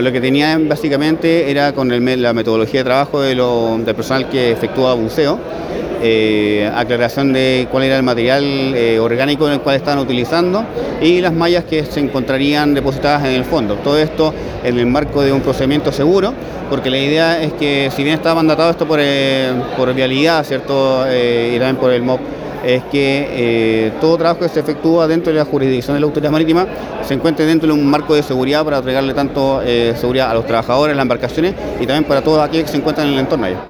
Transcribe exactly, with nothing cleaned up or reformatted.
Lo que tenía básicamente era con el, la metodología de trabajo de lo, del personal que efectúa buceo, eh, aclaración de cuál era el material eh, orgánico en el cual estaban utilizando y las mallas que se encontrarían depositadas en el fondo. Todo esto en el marco de un procedimiento seguro, porque la idea es que, si bien está mandatado esto por, eh, por vialidad, ¿cierto? Eh, y también por el M O P, es que eh, todo trabajo que se efectúa dentro de la jurisdicción de la Autoridad Marítima se encuentre dentro de un marco de seguridad para entregarle tanto eh, seguridad a los trabajadores, las embarcaciones y también para todos aquellos que se encuentran en el entorno allá.